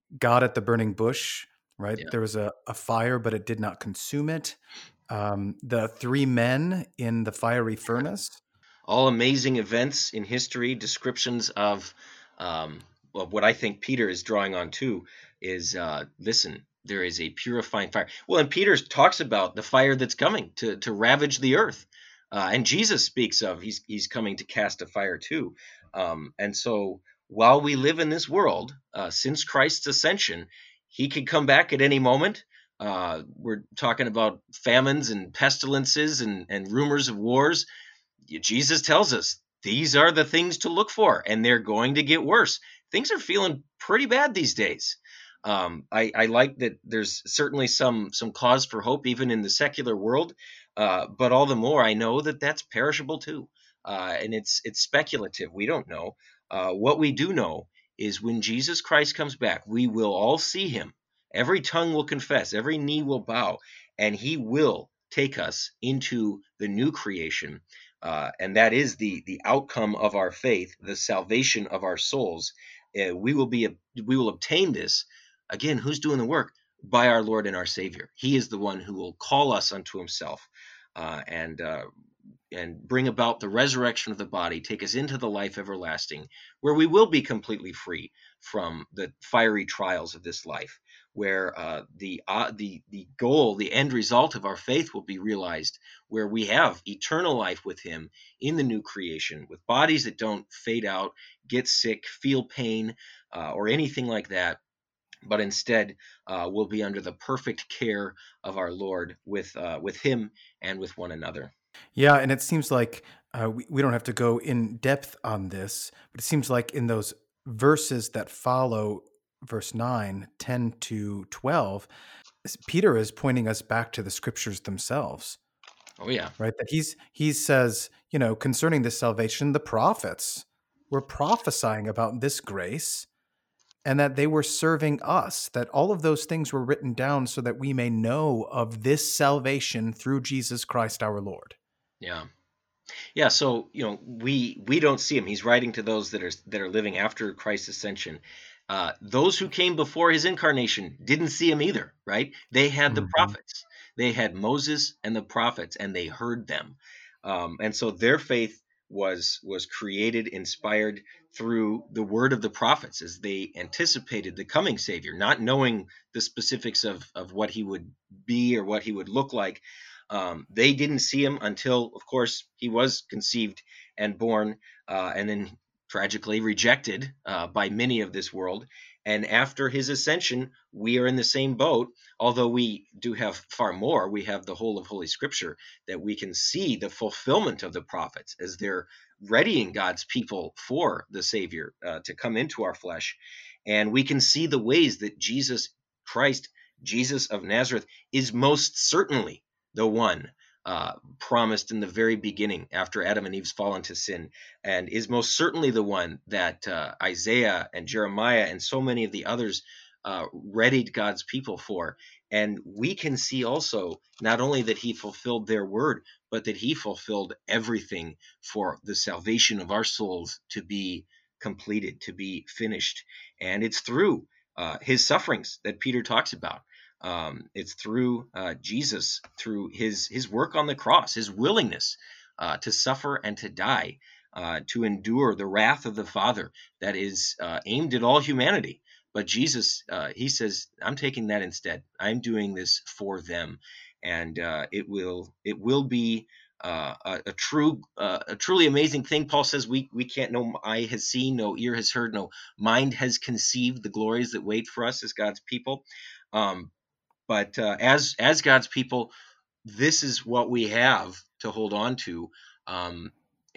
God at the burning bush, right? Yeah. There was a, a fire, but it did not consume it. Um, the three men in the fiery furnace. All amazing events in history, descriptions of, um, of what I think Peter is drawing on too is uh, listen, there is a purifying fire. Well, and Peter talks about the fire that's coming to to ravage the earth, uh, and Jesus speaks of he's he's coming to cast a fire too. Um, and so while we live in this world, uh, since Christ's ascension, he could come back at any moment. Uh, we're talking about famines and pestilences and, and rumors of wars. Jesus tells us these are the things to look for, and they're going to get worse. Things are feeling pretty bad these days. Um, I, I like that there's certainly some some cause for hope even in the secular world, uh, but all the more I know that that's perishable too, uh, and it's it's speculative. We don't know. Uh, what we do know is when Jesus Christ comes back, we will all see him. Every tongue will confess, every knee will bow, and he will take us into the new creation, uh, and that is the the outcome of our faith, the salvation of our souls. Uh, we will be we will obtain this again. Who's doing the work? By our Lord and our Savior. He is the one who will call us unto Himself, uh, and uh, and bring about the resurrection of the body, take us into the life everlasting, where we will be completely free from the fiery trials of this life, where uh, the uh, the the goal, the end result of our faith will be realized, where we have eternal life with Him in the new creation, with bodies that don't fade out, get sick, feel pain, uh, or anything like that, but instead uh, will be under the perfect care of our Lord, with uh, with Him and with one another. Yeah, and it seems like uh, we, we don't have to go in depth on this, but it seems like in those verses that follow verse nine, ten to twelve, s- Peter is pointing us back to the scriptures themselves, Oh yeah. right? That he's he says, you know, concerning this salvation, the prophets were prophesying about this grace and that they were serving us, that all of those things were written down so that we may know of this salvation through Jesus Christ our Lord. Yeah. Yeah, so you know, we we don't see him. He's writing to those that are that are living after Christ's ascension. Uh, those who came before his incarnation didn't see him either, right? They had the Mhm. prophets. They had Moses and the prophets, and they heard them. Um, and so their faith was was created, inspired through the word of the prophets as they anticipated the coming Savior, not knowing the specifics of of what he would be or what he would look like. Um, they didn't see him until, of course, he was conceived and born, uh, and then tragically rejected uh, by many of this world. And after his ascension, we are in the same boat, although we do have far more. We have the whole of Holy Scripture that we can see the fulfillment of the prophets as they're readying God's people for the Savior uh, to come into our flesh. And we can see the ways that Jesus Christ, Jesus of Nazareth, is most certainly the one uh, promised in the very beginning after Adam and Eve's fall into sin, and is most certainly the one that uh, Isaiah and Jeremiah and so many of the others uh, readied God's people for. And we can see also not only that he fulfilled their word, but that he fulfilled everything for the salvation of our souls to be completed, to be finished. And it's through uh, his sufferings that Peter talks about. Um, it's through uh, Jesus, through his his work on the cross, his willingness uh, to suffer and to die, uh, to endure the wrath of the Father that is uh, aimed at all humanity. But Jesus, uh, he says, "I'm taking that instead. I'm doing this for them, and uh, it will it will be." Uh, a, a true, uh, a truly amazing thing. Paul says we we can't. No eye has seen, no ear has heard, no mind has conceived the glories that wait for us as God's people. Um, but uh, as as God's people, this is what we have to hold on to. Um,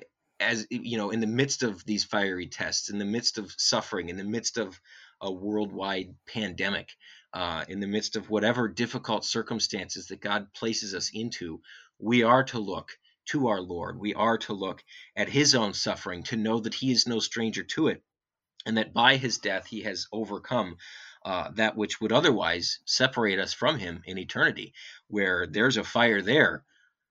as you know, in the midst of these fiery tests, in the midst of suffering, in the midst of a worldwide pandemic, uh, in the midst of whatever difficult circumstances that God places us into, we are to look to our Lord. We are to look at His own suffering to know that He is no stranger to it, and that by his death he has overcome uh, that which would otherwise separate us from him in eternity. Where there's a fire there,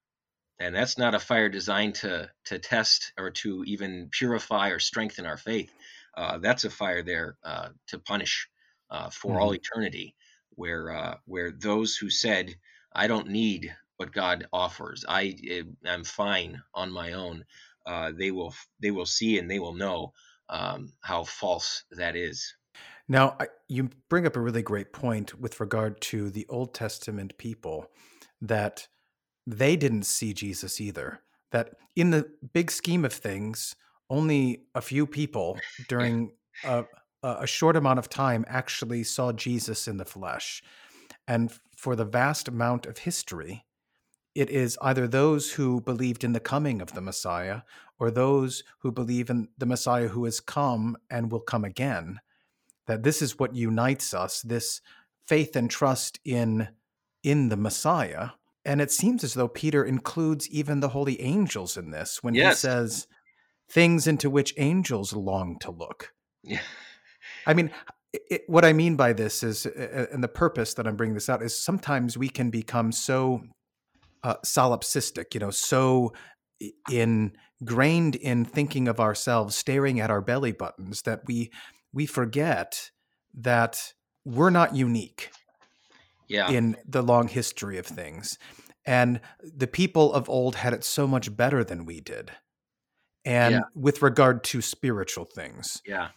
and that's not a fire designed to to test or to even purify or strengthen our faith. Uh, that's a fire there uh, to punish. uh, for all Hmm. eternity, where uh, where those who said, "I don't need what God offers. I am fine on my own," uh, they will they will see and they will know um, how false that is. Now, I, you bring up a really great point with regard to the Old Testament people, that they didn't see Jesus either. That in the big scheme of things, only a few people Yeah, during a, a short amount of time actually saw Jesus in the flesh. And for the vast amount of history, it is either those who believed in the coming of the Messiah or those who believe in the Messiah who has come and will come again, that this is what unites us, this faith and trust in in the Messiah. And it seems as though Peter includes even the holy angels in this when he yes, says things into which angels long to look. yeah, I mean, it, what I mean by this is, and the purpose that I'm bringing this out is, sometimes we can become so uh, solipsistic, you know, so ingrained in thinking of ourselves, staring at our belly buttons, that we we forget that we're not unique yeah, in the long history of things. And the people of old had it so much better than we did. yeah, And with regard to spiritual things, yeah,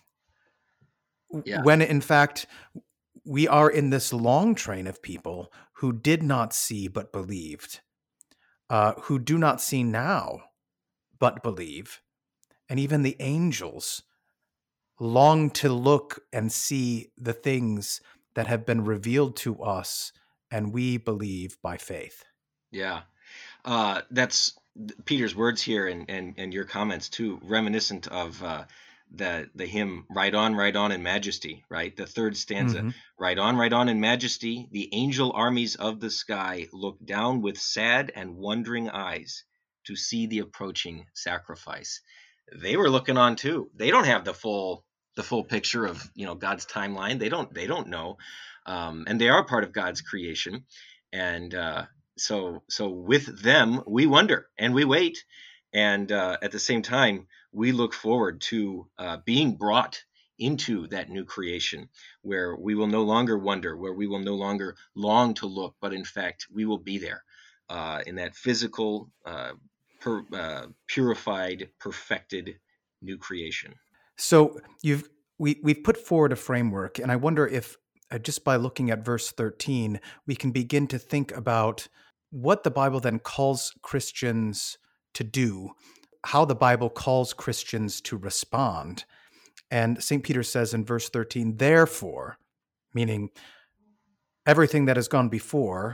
yeah, when in fact, we are in this long train of people who did not see but believed, uh, who do not see now but believe. And even the angels long to look and see the things that have been revealed to us, and we believe by faith. yeah. Uh, that's Peter's words here, and, and and your comments too, reminiscent of uh, the the hymn "Right On, Right On in Majesty." Right, the third stanza: Hmm. "Right on, right on in majesty, the angel armies of the sky look down with sad and wondering eyes to see the approaching sacrifice." They were looking on too. They don't have the full the full picture of you know God's timeline. They don't they don't know, um, and they are part of God's creation, and uh, so so with them we wonder and we wait, and uh, at the same time we look forward to uh, being brought into that new creation where we will no longer wonder, where we will no longer long to look, but in fact we will be there uh, in that physical uh, per, uh, purified, perfected new creation. So you've we we've put forward a framework, and I wonder if, uh, just by looking at verse thirteen, we can begin to think about what the Bible then calls Christians to do, how the Bible calls Christians to respond. And Saint Peter says in verse thirteen, therefore, meaning everything that has gone before,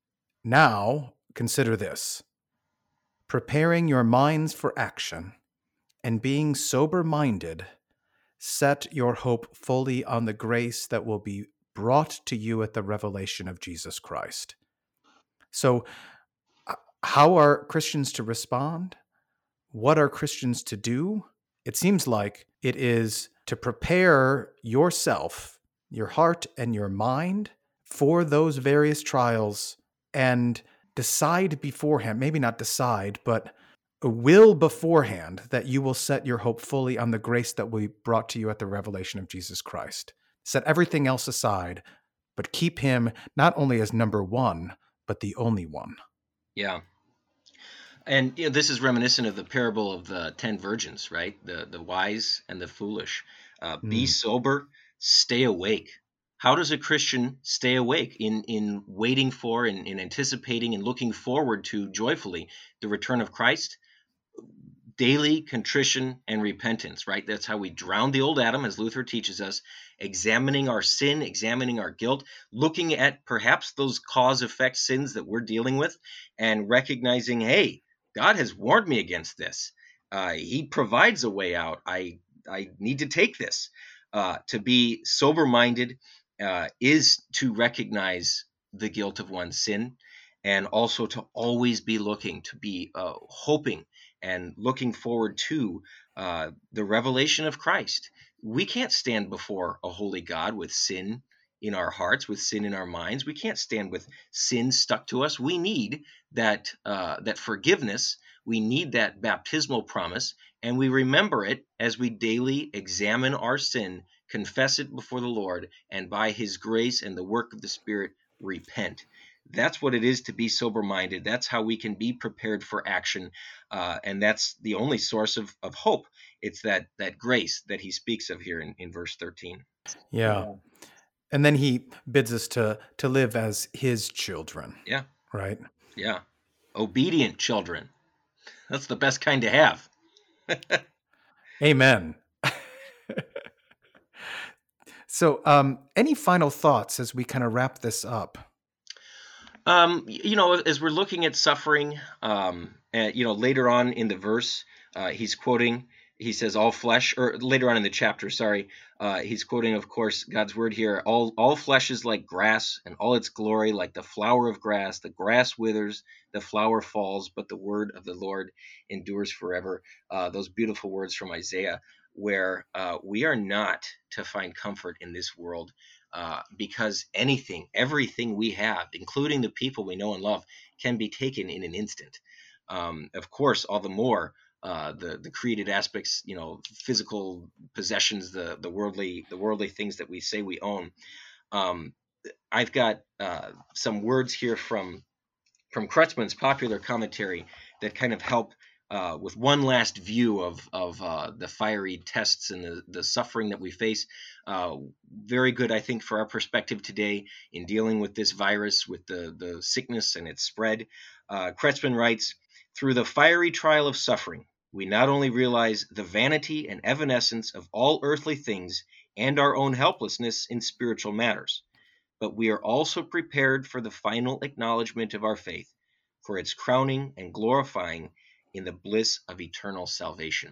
now consider this: preparing your minds for action and being sober minded, set your hope fully on the grace that will be brought to you at the revelation of Jesus Christ. So, uh, how are Christians to respond? What are Christians to do? It seems like it is to prepare yourself, your heart, and your mind for those various trials, and decide beforehand, maybe not decide, but will beforehand, that you will set your hope fully on the grace that will be brought to you at the revelation of Jesus Christ. Set everything else aside, but keep him not only as number one, but the only one. Yeah. And you know, this is reminiscent of the parable of the ten virgins, right? The the wise and the foolish. Uh, be Mm. sober, stay awake. How does a Christian stay awake in in waiting for and in anticipating and looking forward to joyfully the return of Christ? Daily contrition and repentance, right? That's how we drown the old Adam, as Luther teaches us, examining our sin, examining our guilt, looking at perhaps those cause effect sins that we're dealing with, and recognizing, hey, God has warned me against this. Uh, he provides a way out. I, I need to take this. Uh, to be sober minded uh, is to recognize the guilt of one's sin, and also to always be looking, to be uh, hoping and looking forward to uh, the revelation of Christ. We can't stand before a holy God with sin in our hearts, with sin in our minds. We can't stand with sin stuck to us. We need that uh, that forgiveness. We need that baptismal promise, and we remember it as we daily examine our sin confess it before the Lord, and by his grace and the work of the Spirit, repent. That's what it is to be sober-minded. That's how we can be prepared for action. Uh, and that's the only source of, of hope. It's that that grace that he speaks of here in, in verse thirteen. Yeah. Yeah. And then he bids us to to live as his children. Yeah. Right? Yeah. Obedient children. That's the best kind to have. Amen. So, um, any final thoughts as we kind of wrap this up? Um, you know, as we're looking at suffering, um, and, you know, later on in the verse, uh, he's quoting, he says, all flesh, or later on in the chapter, sorry, uh, he's quoting, of course, God's word here, all, all flesh is like grass, and all its glory like the flower of grass. The grass withers, the flower falls, but the word of the Lord endures forever. Uh, those beautiful words from Isaiah, where uh, we are not to find comfort in this world. Uh, because anything, everything we have, including the people we know and love, can be taken in an instant. Um, of course, all the more uh, the the created aspects, you know, physical possessions, the the worldly the worldly things that we say we own. Um, I've got uh, some words here from from Kretzmann's popular commentary that kind of help uh, with one last view of of uh, the fiery tests and the, the suffering that we face. Uh, very good, I think, for our perspective today in dealing with this virus, with the, the sickness and its spread. Uh, Kretzmann writes, through the fiery trial of suffering, we not only realize the vanity and evanescence of all earthly things and our own helplessness in spiritual matters, but we are also prepared for the final acknowledgement of our faith, for its crowning and glorifying in the bliss of eternal salvation.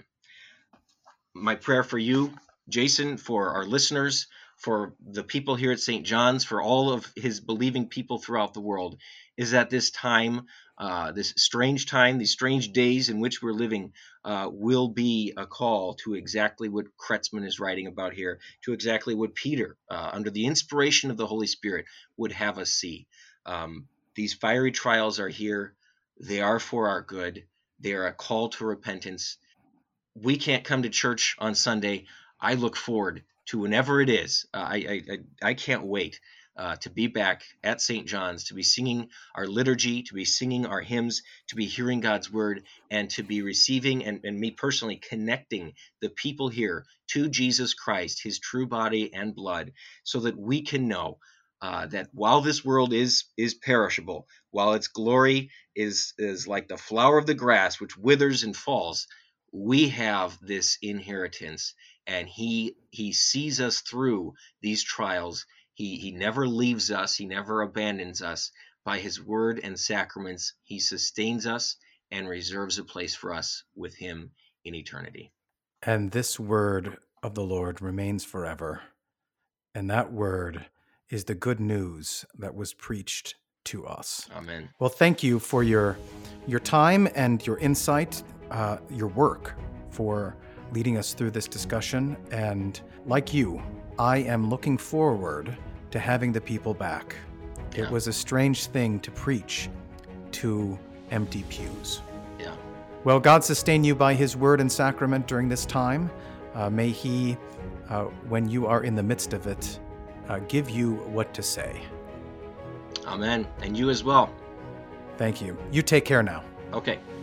My prayer for you, Jason, for our listeners, for the people here at Saint John's, for all of his believing people throughout the world, is that this time, uh, this strange time, these strange days in which we're living, uh, will be a call to exactly what Kretzmann is writing about here, to exactly what Peter, uh, under the inspiration of the Holy Spirit, would have us see. Um, these fiery trials are here. They are for our good. They are a call to repentance. We can't come to church on Sunday. I look forward to whenever it is. Uh, I, I I can't wait uh, to be back at Saint John's, to be singing our liturgy, to be singing our hymns, to be hearing God's word, and to be receiving and, and me personally connecting the people here to Jesus Christ, his true body and blood, so that we can know uh, that while this world is is perishable, while its glory is is like the flower of the grass, which withers and falls, we have this inheritance, and he he sees us through these trials. He he never leaves us. He never abandons us. By his word and sacraments, he sustains us and reserves a place for us with him in eternity. And this word of the Lord remains forever. And that word is the good news that was preached to us. Amen. Well, thank you for your your time and your insight, uh, your work, for leading us through this discussion. And like you, I am looking forward to having the people back. Yeah. It was a strange thing to preach to empty pews. Yeah. Well, God sustain you by his word and sacrament during this time. Uh, may he, uh, when you are in the midst of it, uh, give you what to say. Amen. And you as well. Thank you. You take care now. Okay.